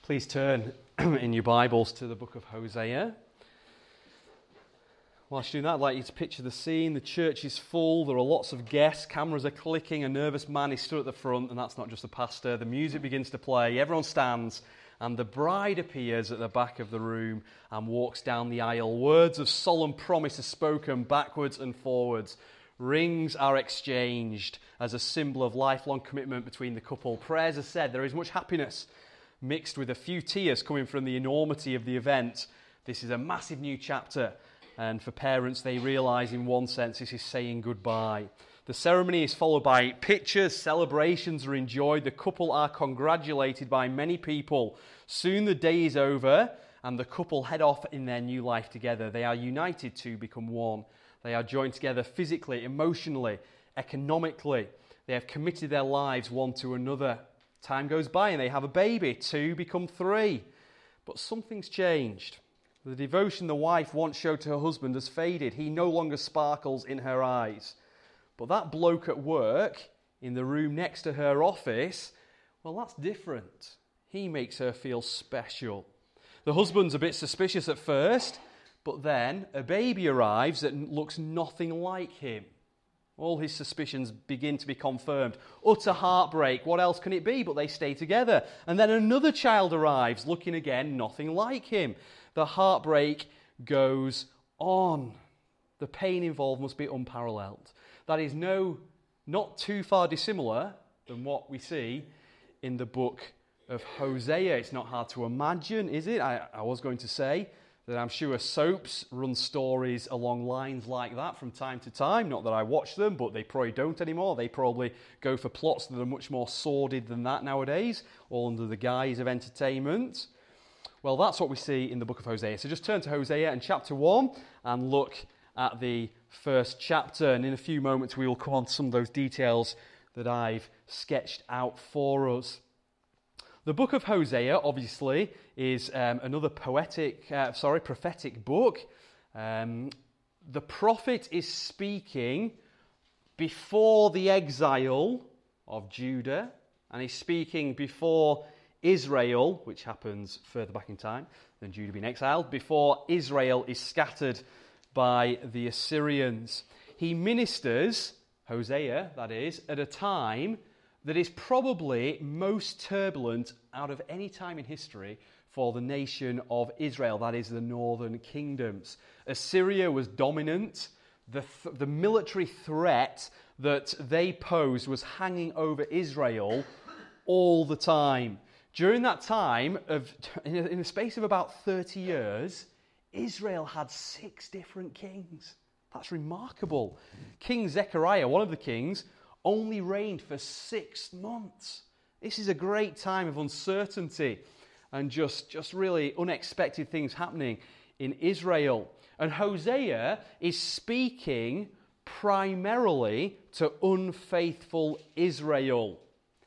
Please turn in your Bibles to the book of Hosea. Whilst you're doing that, I'd like you to picture the scene. The church is full, there are lots of guests, cameras are clicking, a nervous man is stood at the front, and that's not just the pastor. The music begins to play, everyone stands, and the bride appears at the back of the room and walks down the aisle. Words of solemn promise are spoken backwards and forwards. Rings are exchanged as a symbol of lifelong commitment between the couple. Prayers are said. There is much happiness mixed with a few tears coming from the enormity of the event. This is a massive new chapter, and for parents, they realise in one sense this is saying goodbye. The ceremony is followed by pictures, celebrations are enjoyed, the couple are congratulated by many people. Soon the day is over, and the couple head off in their new life together. They are united to become one. They are joined together physically, emotionally, economically. They have committed their lives one to another. Time goes by and they have a baby. 2 become 3. But something's changed. The devotion the wife once showed to her husband has faded. He no longer sparkles in her eyes. But that bloke at work, in the room next to her office, well, that's different. He makes her feel special. The husband's a bit suspicious at first, but then a baby arrives that looks nothing like him. All his suspicions begin to be confirmed. Utter heartbreak. What else can it be? But they stay together. And then another child arrives, looking again nothing like him. The heartbreak goes on. The pain involved must be unparalleled. That is not too far dissimilar than what we see in the book of Hosea. It's not hard to imagine, is it? I was going to say that I'm sure soaps run stories along lines like that from time to time. Not that I watch them, but they probably don't anymore. They probably go for plots that are much more sordid than that nowadays, all under the guise of entertainment. Well, that's what we see in the book of Hosea. So just turn to Hosea and chapter 1 and look at the first chapter. And in a few moments we will come on to some of those details that I've sketched out for us. The book of Hosea, obviously, is another prophetic book. The prophet is speaking before the exile of Judah, and he's speaking before Israel, which happens further back in time than Judah being exiled, before Israel is scattered by the Assyrians. He ministers, Hosea, that is, at a time that is probably most turbulent out of any time in history for the nation of Israel, that is the northern kingdoms. Assyria was dominant. The military threat that they posed was hanging over Israel all the time. During that time, in the space of about 30 years, Israel had 6 different kings. That's remarkable. King Zechariah, one of the kings, only reigned for 6 months. This is a great time of uncertainty and just really unexpected things happening in Israel. And Hosea is speaking primarily to unfaithful Israel.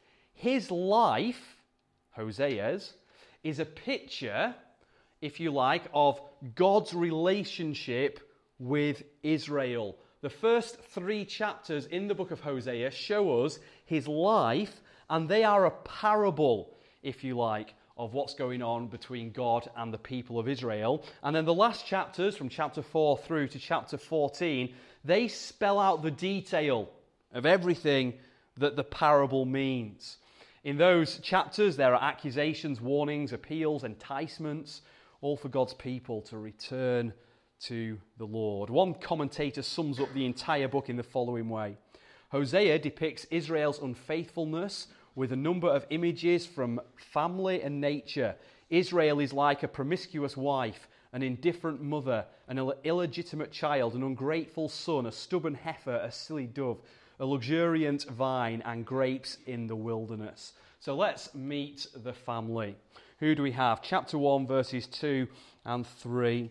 His life, Hosea's, is a picture, if you like, of God's relationship with Israel. The first 3 chapters in the book of Hosea show us his life, and they are a parable, if you like, of what's going on between God and the people of Israel. And then the last chapters, from chapter 4 through to chapter 14, they spell out the detail of everything that the parable means. In those chapters, there are accusations, warnings, appeals, enticements, all for God's people to return to the Lord. One commentator sums up the entire book in the following way. Hosea depicts Israel's unfaithfulness with a number of images from family and nature. Israel is like a promiscuous wife, an indifferent mother, an illegitimate child, an ungrateful son, a stubborn heifer, a silly dove, a luxuriant vine, and grapes in the wilderness. So let's meet the family. Who do we have? Chapter 1, verses 2 and 3.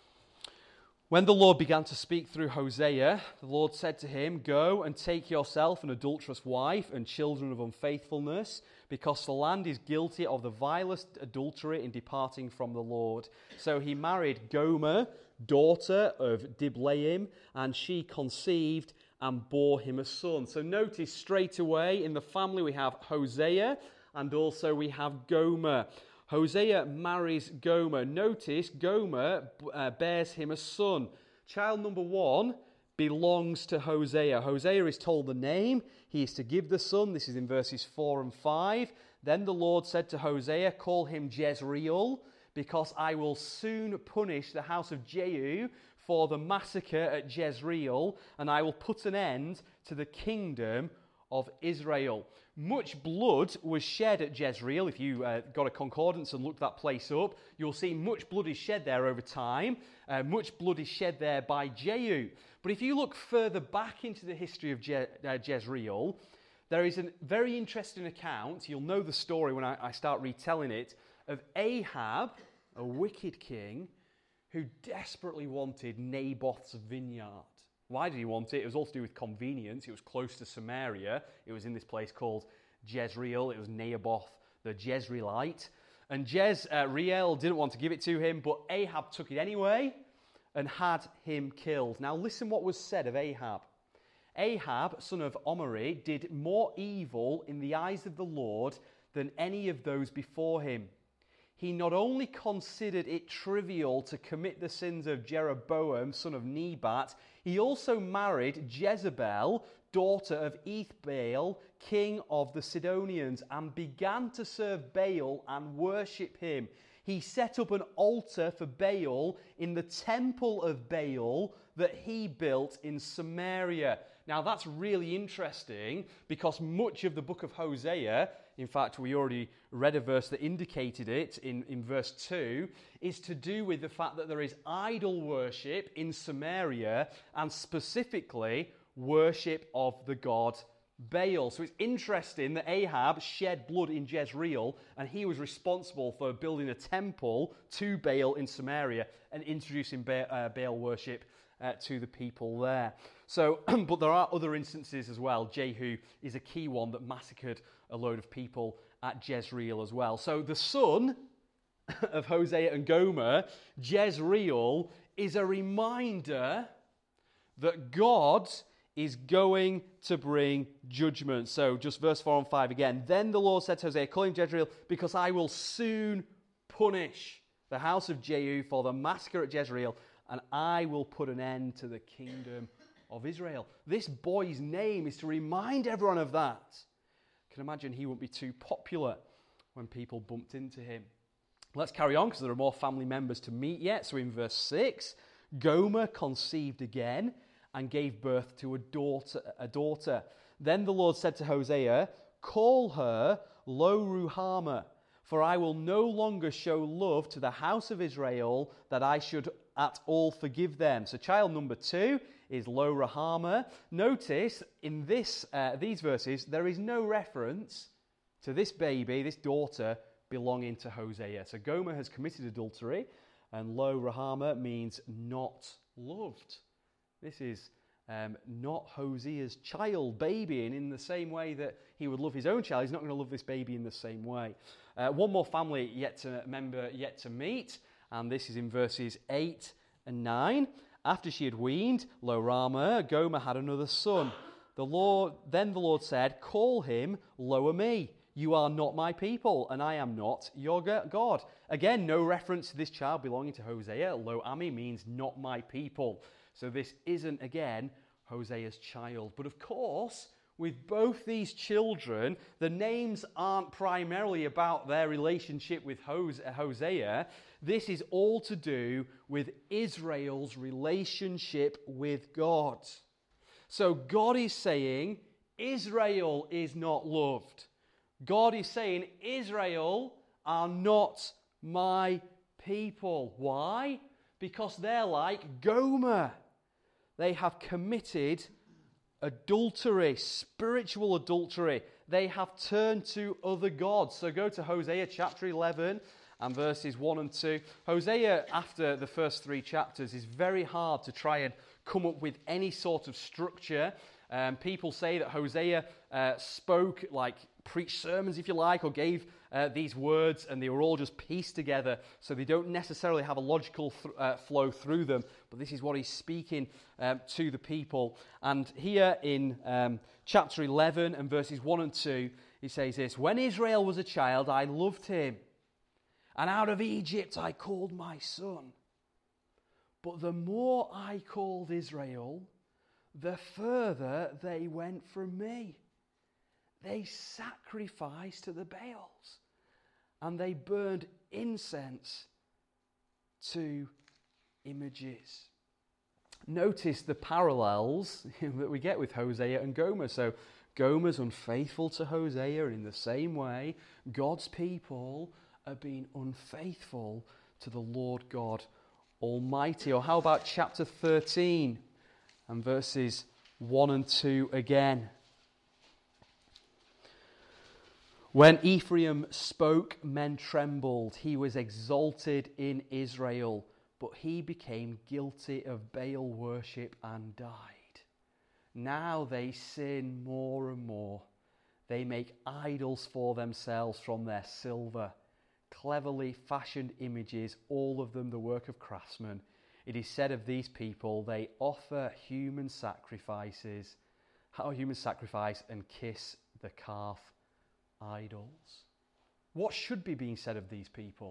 When the Lord began to speak through Hosea, the Lord said to him, "Go and take yourself an adulterous wife and children of unfaithfulness, because the land is guilty of the vilest adultery in departing from the Lord." So he married Gomer, daughter of Diblaim, and she conceived and bore him a son. So notice straight away in the family we have Hosea and also we have Gomer. Hosea marries Gomer. Notice Gomer bears him a son. Child number 1 belongs to Hosea. Hosea is told the name. He is to give the son. This is in verses 4 and 5. Then the Lord said to Hosea, call him Jezreel, because I will soon punish the house of Jehu for the massacre at Jezreel, and I will put an end to the kingdom of Israel. Much blood was shed at Jezreel. If you got a concordance and looked that place up, you'll see much blood is shed there over time. Much blood is shed there by Jehu. But if you look further back into the history of Jezreel, there is a very interesting account, you'll know the story when I start retelling it, of Ahab, a wicked king, who desperately wanted Naboth's vineyard. Why did he want it? It was all to do with convenience. It was close to Samaria. It was in this place called Jezreel. It was Naboth the Jezreelite. And Jezreel didn't want to give it to him, but Ahab took it anyway and had him killed. Now listen what was said of Ahab. Ahab, son of Omri, did more evil in the eyes of the Lord than any of those before him. He not only considered it trivial to commit the sins of Jeroboam, son of Nebat, he also married Jezebel, daughter of Ethbaal, king of the Sidonians, and began to serve Baal and worship him. He set up an altar for Baal in the temple of Baal that he built in Samaria. Now that's really interesting because much of the book of Hosea, in fact we already read a verse that indicated it in verse 2, is to do with the fact that there is idol worship in Samaria and specifically worship of the god Baal. So it's interesting that Ahab shed blood in Jezreel and he was responsible for building a temple to Baal in Samaria and introducing Baal worship to the people there. So, but there are other instances as well. Jehu is a key one that massacred a load of people at Jezreel as well. So the son of Hosea and Gomer, Jezreel, is a reminder that God is going to bring judgment. So just verse 4 and 5 again. Then the Lord said to Hosea, call him Jezreel, because I will soon punish the house of Jehu for the massacre at Jezreel, and I will put an end to the kingdom of Israel. This boy's name is to remind everyone of that. I can imagine he wouldn't be too popular when people bumped into him. Let's carry on because there are more family members to meet yet. So in verse 6, Gomer conceived again and gave birth to a daughter. Then the Lord said to Hosea, call her Lo-Ruhamah, for I will no longer show love to the house of Israel, that I should at all forgive them. So child number 2 is Lo-Ruhamah. Notice in these verses, there is no reference to this baby, this daughter, belonging to Hosea. So Gomer has committed adultery, and Lo-Ruhamah means not loved. This is not Hosea's child, baby, and in the same way that he would love his own child, he's not going to love this baby in the same way. One more family yet to meet, and this is in verses 8 and 9. After she had weaned Lo-Ruhamah, Gomer had another son. Then the Lord said, call him Lo-Ammi. You are not my people, and I am not your God. Again, no reference to this child belonging to Hosea. Lo-Ammi means not my people. So this isn't, again, Hosea's child. But of course, with both these children, the names aren't primarily about their relationship with Hosea. This is all to do with Israel's relationship with God. So God is saying, Israel is not loved. God is saying, Israel are not my people. Why? Because they're like Gomer. They have committed adultery, spiritual adultery. They have turned to other gods. So go to Hosea chapter 11 and verses 1 and 2. Hosea, after the first 3 chapters, is very hard to try and come up with any sort of structure. People say that Hosea spoke, preached sermons, if you like, or gave these words, and they were all just pieced together, so they don't necessarily have a logical flow through them. But this is what he's speaking to the people. And here in chapter 11 and verses 1 and 2, he says this, when Israel was a child, I loved him, and out of Egypt I called my son. But the more I called Israel, the further they went from me. They sacrificed to the Baals, and they burned incense to images. Notice the parallels that we get with Hosea and Gomer. So Gomer's unfaithful to Hosea, and in the same way, God's people are being unfaithful to the Lord God Almighty. Or how about chapter 13 and verses 1 and 2 again? When Ephraim spoke, men trembled. He was exalted in Israel, but he became guilty of Baal worship and died. Now they sin more and more. They make idols for themselves from their silver, cleverly fashioned images, all of them the work of craftsmen. It is said of these people, they offer human sacrifices, and kiss the calf idols. What should be being said of these people?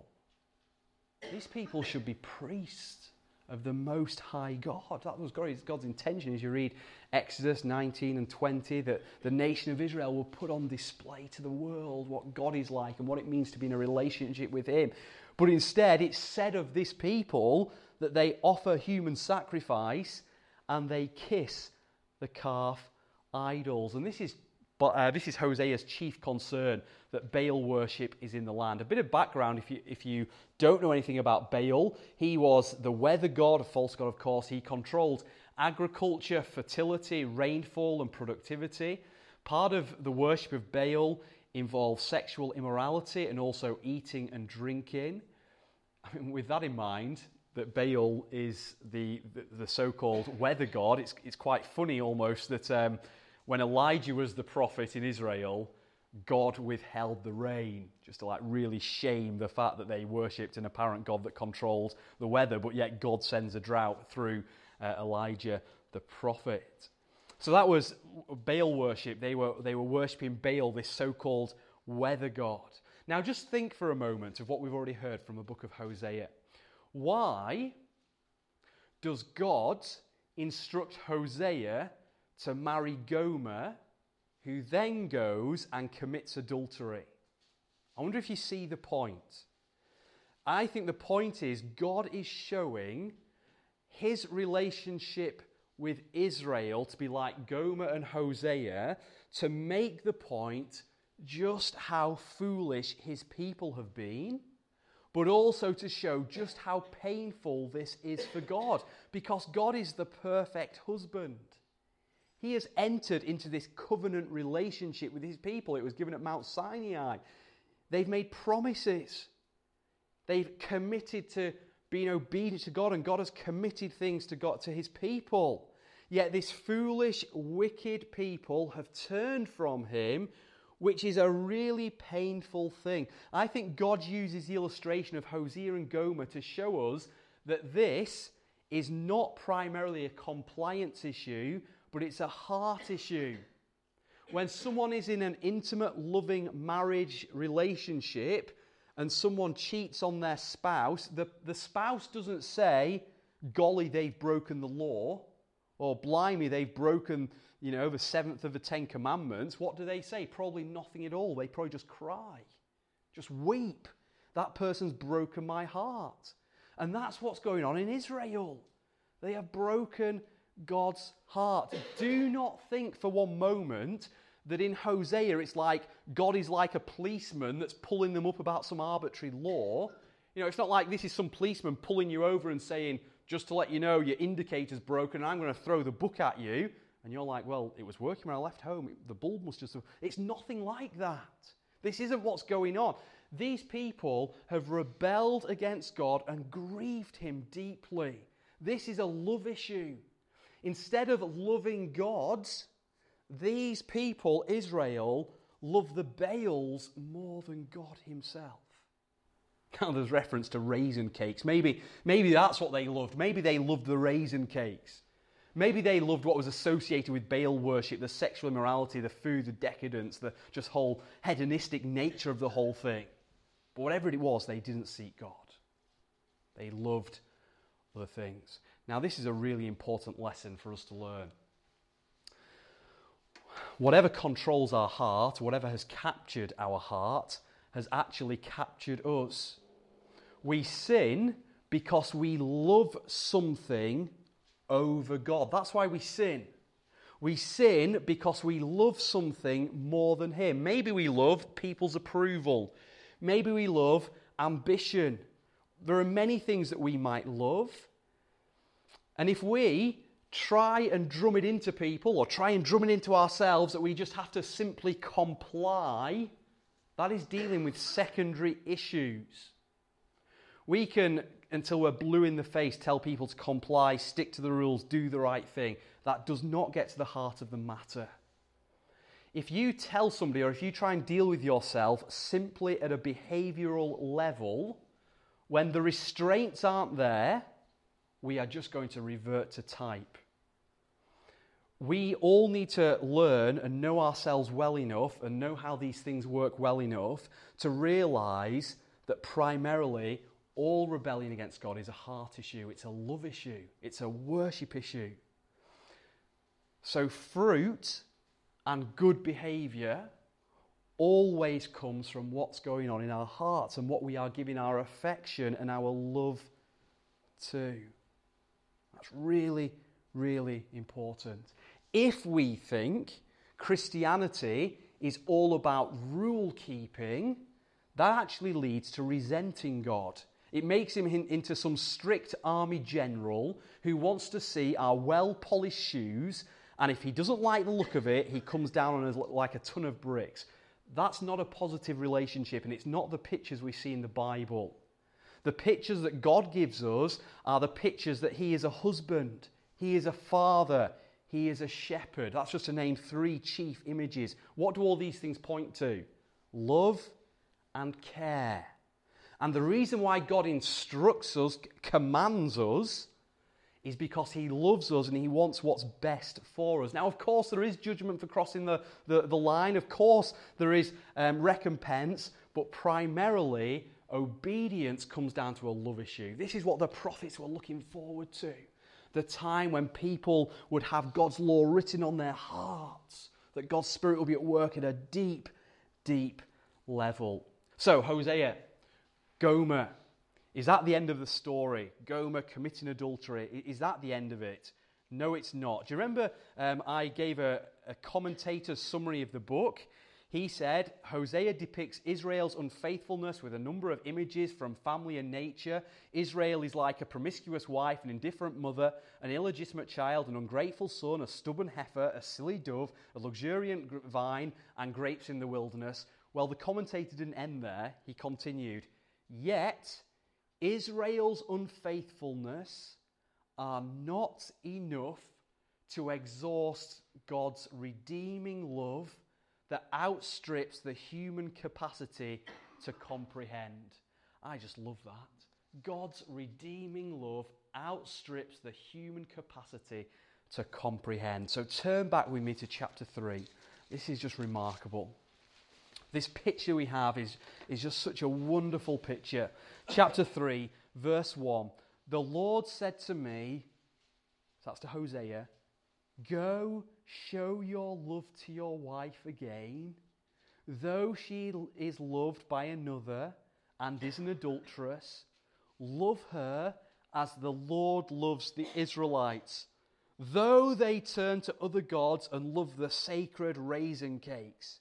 These people should be priests of the Most High God. That was God's intention as you read Exodus 19 and 20, that the nation of Israel will put on display to the world what God is like and what it means to be in a relationship with Him. But instead, it's said of this people that they offer human sacrifice and they kiss the calf idols. And this is Hosea's chief concern, that Baal worship is in the land. A bit of background, if you don't know anything about Baal, he was the weather god, a false god of course. He controlled agriculture, fertility, rainfall and productivity. Part of the worship of Baal involved sexual immorality and also eating and drinking. I mean, with that in mind, that Baal is the so-called weather god, it's quite funny almost that when Elijah was the prophet in Israel, God withheld the rain, just to really shame the fact that they worshipped an apparent God that controls the weather, but yet God sends a drought through Elijah the prophet. So that was Baal worship. They were worshipping Baal, this so-called weather god. Now just think for a moment of what we've already heard from the book of Hosea. Why does God instruct Hosea to marry Gomer, who then goes and commits adultery? I wonder if you see the point. I think the point is God is showing His relationship with Israel to be like Gomer and Hosea, to make the point just how foolish His people have been, but also to show just how painful this is for God, because God is the perfect husband. He has entered into this covenant relationship with His people. It was given at Mount Sinai. They've made promises. They've committed to being obedient to God, and God has committed things to God, to His people. Yet this foolish, wicked people have turned from Him, which is a really painful thing. I think God uses the illustration of Hosea and Gomer to show us that this is not primarily a compliance issue, but it's a heart issue. When someone is in an intimate, loving marriage relationship and someone cheats on their spouse, the spouse doesn't say, golly, they've broken the law, or blimey, they've broken, the seventh of the Ten Commandments. What do they say? Probably nothing at all. They probably just cry, just weep. That person's broken my heart. And that's what's going on in Israel. They have broken God's heart. Do not think for one moment that in Hosea it's like God is like a policeman that's pulling them up about some arbitrary law. It's not like this is some policeman pulling you over and saying, just to let you know, your indicator's broken, I'm going to throw the book at you. And you're like, well, it was working when I left home. The bulb must just... It's nothing like that. This isn't what's going on. These people have rebelled against God and grieved Him deeply. This is a love issue. Instead of loving God, these people, Israel, love the Baals more than God Himself. Now there's reference to raisin cakes. Maybe that's what they loved. Maybe they loved the raisin cakes. Maybe they loved what was associated with Baal worship, the sexual immorality, the food, the decadence, the just whole hedonistic nature of the whole thing. But whatever it was, they didn't seek God. They loved other things. Now, this is a really important lesson for us to learn. Whatever controls our heart, whatever has captured our heart, has actually captured us. We sin because we love something over God. That's why we sin. We sin because we love something more than Him. Maybe we love people's approval. Maybe we love ambition. There are many things that we might love. And if we try and drum it into people, or try and drum it into ourselves that we just have to simply comply, that is dealing with secondary issues. We can, until we're blue in the face, tell people to comply, stick to the rules, do the right thing. That does not get to the heart of the matter. If you tell somebody, or if you try and deal with yourself simply at a behavioural level, when the restraints aren't there, we are just going to revert to type. We all need to learn and know ourselves well enough and know how these things work well enough to realise that primarily all rebellion against God is a heart issue, it's a love issue, it's a worship issue. So fruit and good behaviour always comes from what's going on in our hearts and what we are giving our affection and our love to. That's really, really important. If we think Christianity is all about rule keeping, that actually leads to resenting God. It makes him into some strict army general who wants to see our well-polished shoes, and if he doesn't like the look of it, he comes down on us like a ton of bricks. That's not a positive relationship, and it's not the pictures we see in the Bible. The pictures that God gives us are the pictures that He is a husband, He is a father, He is a shepherd. That's just to name 3 chief images. What do all these things point to? Love and care. And the reason why God instructs us, commands us, is because He loves us and He wants what's best for us. Now, of course, there is judgment for crossing the line. Of course, there is recompense, but primarily, obedience comes down to a love issue. This is what the prophets were looking forward to. The time when people would have God's law written on their hearts, that God's Spirit will be at work at a deep, deep level. So, Hosea, Gomer, is that the end of the story? Gomer committing adultery, is that the end of it? No, it's not. Do you remember I gave a commentator's summary of the book? He said, Hosea depicts Israel's unfaithfulness with a number of images from family and nature. Israel is like a promiscuous wife, an indifferent mother, an illegitimate child, an ungrateful son, a stubborn heifer, a silly dove, a luxuriant vine, and grapes in the wilderness. Well, the commentator didn't end there. He continued, yet Israel's unfaithfulness are not enough to exhaust God's redeeming love that outstrips the human capacity to comprehend. I just love that. God's redeeming love outstrips the human capacity to comprehend. So turn back with me to chapter 3. This is just remarkable. This picture we have is just such a wonderful picture. Chapter 3, verse 1. The Lord said to me, so that's to Hosea, go show your love to your wife again, though she is loved by another and is an adulteress. Love her as the Lord loves the Israelites, though they turn to other gods and love the sacred raisin cakes.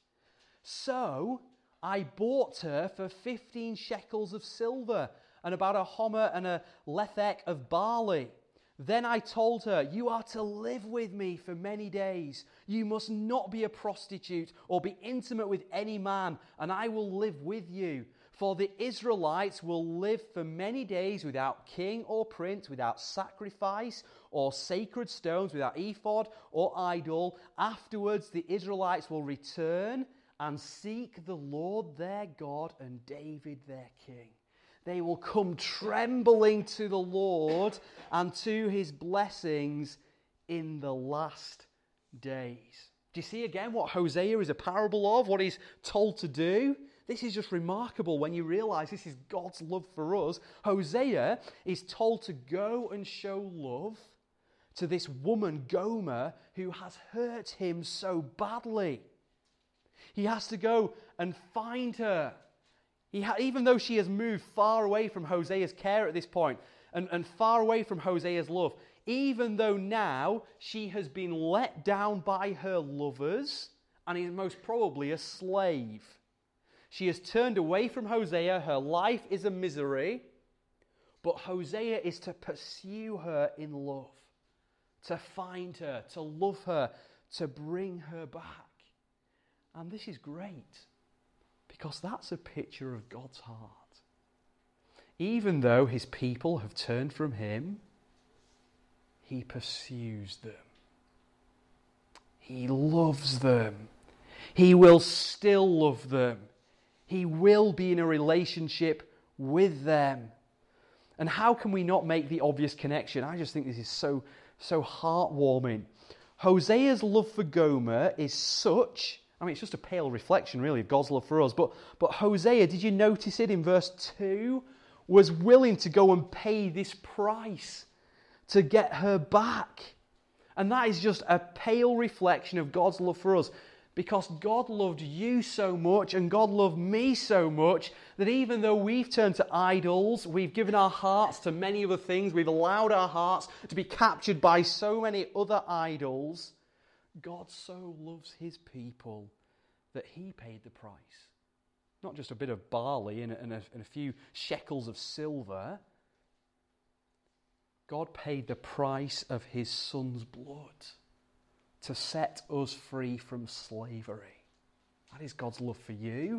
So I bought her for 15 shekels of silver and about a homer and a lethek of barley. Then I told her, you are to live with me for many days. You must not be a prostitute or be intimate with any man, and I will live with you. For the Israelites will live for many days without king or prince, without sacrifice or sacred stones, without ephod or idol. Afterwards, the Israelites will return and seek the Lord their God and David their king. They will come trembling to the Lord and to His blessings in the last days. Do you see again what Hosea is a parable of, what he's told to do? This is just remarkable when you realize this is God's love for us. Hosea is told to go and show love to this woman, Gomer, who has hurt him so badly. He has to go and find her. Even though she has moved far away from Hosea's care at this point, and far away from Hosea's love, even though now she has been let down by her lovers and is most probably a slave. She has turned away from Hosea. Her life is a misery. But Hosea is to pursue her in love, to find her, to love her, to bring her back. And this is great, because that's a picture of God's heart. Even though his people have turned from him, he pursues them. He loves them. He will still love them. He will be in a relationship with them. And how can we not make the obvious connection? I just think this is so heartwarming. Hosea's love for Gomer is such, it's just a pale reflection really of God's love for us. But Hosea, did you notice it in verse 2? Was willing to go and pay this price to get her back. And that is just a pale reflection of God's love for us. Because God loved you so much and God loved me so much that even though we've turned to idols, we've given our hearts to many other things, we've allowed our hearts to be captured by so many other idols, God so loves his people that he paid the price. Not just a bit of barley and a few shekels of silver. God paid the price of his son's blood to set us free from slavery. That is God's love for you,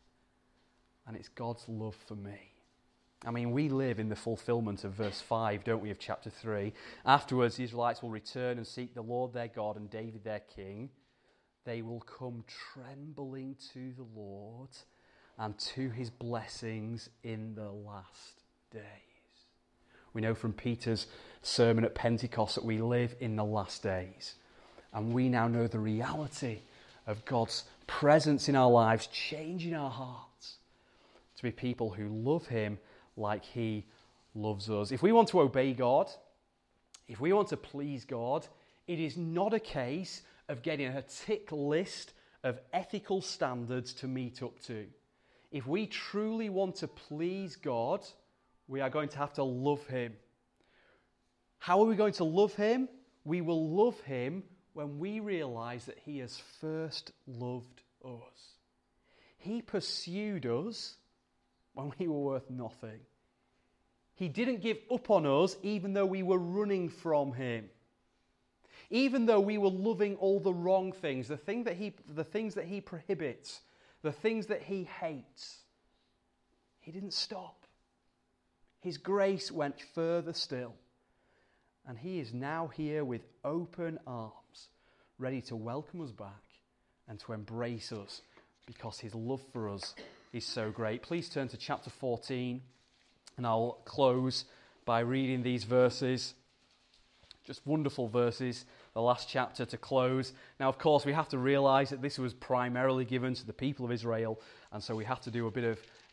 and it's God's love for me. We live in the fulfillment of verse 5, don't we, of chapter 3. Afterwards, the Israelites will return and seek the Lord their God and David their king. They will come trembling to the Lord and to his blessings in the last days. We know from Peter's sermon at Pentecost that we live in the last days. And we now know the reality of God's presence in our lives, changing our hearts to be people who love him like he loves us. If we want to obey God, if we want to please God, it is not a case of getting a tick list of ethical standards to meet up to. If we truly want to please God, we are going to have to love him. How are we going to love him? We will love him when we realize that he has first loved us. He pursued us when we were worth nothing. He didn't give up on us even though we were running from him. Even though we were loving all the wrong things, the things that he prohibits, the things that he hates. He didn't stop. His grace went further still. And he is now here with open arms, ready to welcome us back and to embrace us because his love for us is so great. Please turn to chapter 14, and I'll close by reading these verses. Just wonderful verses, the last chapter to close. Now, of course, we have to realize that this was primarily given to the people of Israel, and so we have to do a bit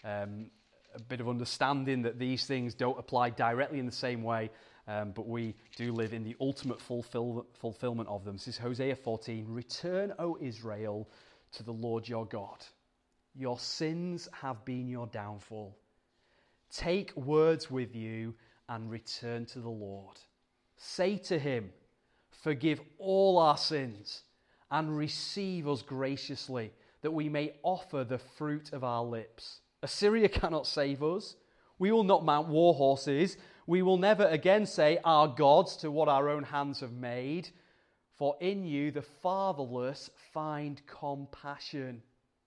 of understanding that these things don't apply directly in the same way, but we do live in the ultimate fulfillment of them. This is Hosea 14. Return, O Israel, to the Lord your God. Your sins have been your downfall. Take words with you and return to the Lord. Say to him, forgive all our sins and receive us graciously, that we may offer the fruit of our lips. Assyria cannot save us. We will not mount war horses. We will never again say our gods to what our own hands have made. For in you the fatherless find compassion.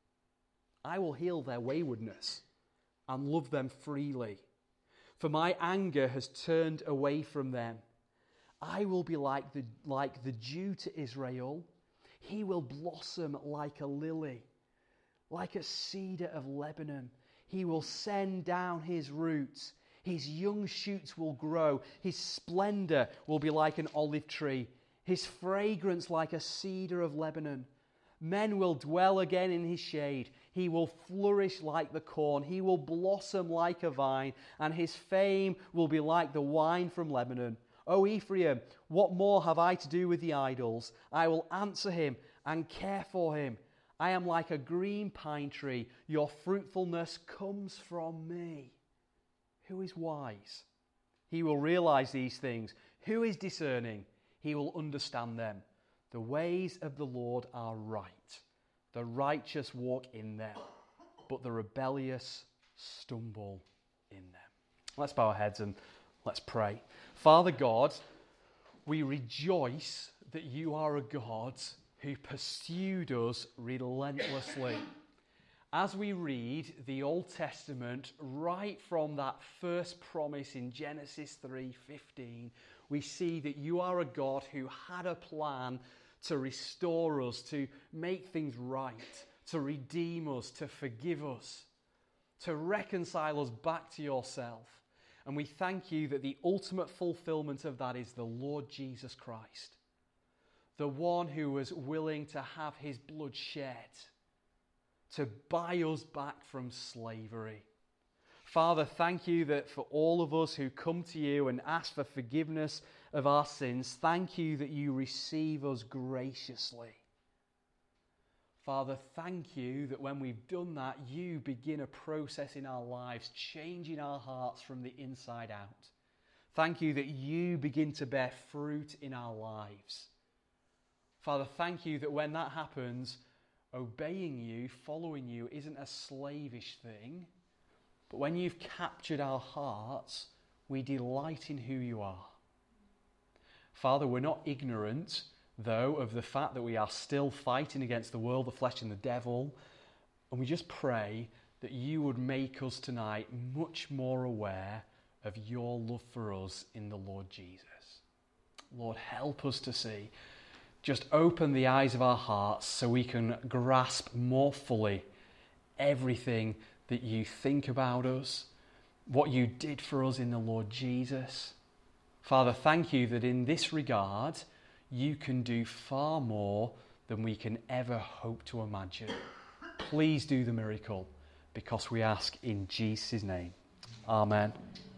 I will heal their waywardness and love them freely. For my anger has turned away from them. I will be like the dew to Israel. He will blossom like a lily, like a cedar of Lebanon. He will send down his roots. His young shoots will grow. His splendor will be like an olive tree. His fragrance like a cedar of Lebanon. Men will dwell again in his shade. He will flourish like the corn. He will blossom like a vine, and his fame will be like the wine from Lebanon. O Ephraim, what more have I to do with the idols? I will answer him and care for him. I am like a green pine tree. Your fruitfulness comes from me. Who is wise? He will realize these things. Who is discerning? He will understand them. The ways of the Lord are right. The righteous walk in them, but the rebellious stumble in them. Let's bow our heads and let's pray. Father God, we rejoice that you are a God who pursued us relentlessly. As we read the Old Testament, right from that first promise in Genesis 3:15, we see that you are a God who had a plan to restore us, to make things right, to redeem us, to forgive us, to reconcile us back to yourself. And we thank you that the ultimate fulfillment of that is the Lord Jesus Christ, the one who was willing to have his blood shed to buy us back from slavery. Father, thank you that for all of us who come to you and ask for forgiveness of our sins, thank you that you receive us graciously. Father, thank you that when we've done that, you begin a process in our lives, changing our hearts from the inside out. Thank you that you begin to bear fruit in our lives. Father, thank you that when that happens, obeying you, following you, isn't a slavish thing. But when you've captured our hearts, we delight in who you are. Father, we're not ignorant, though, of the fact that we are still fighting against the world, the flesh and the devil. And we just pray that you would make us tonight much more aware of your love for us in the Lord Jesus. Lord, help us to see. Just open the eyes of our hearts so we can grasp more fully everything that you think about us, what you did for us in the Lord Jesus. Father, thank you that in this regard, you can do far more than we can ever hope to imagine. Please do the miracle, because we ask in Jesus' name. Amen.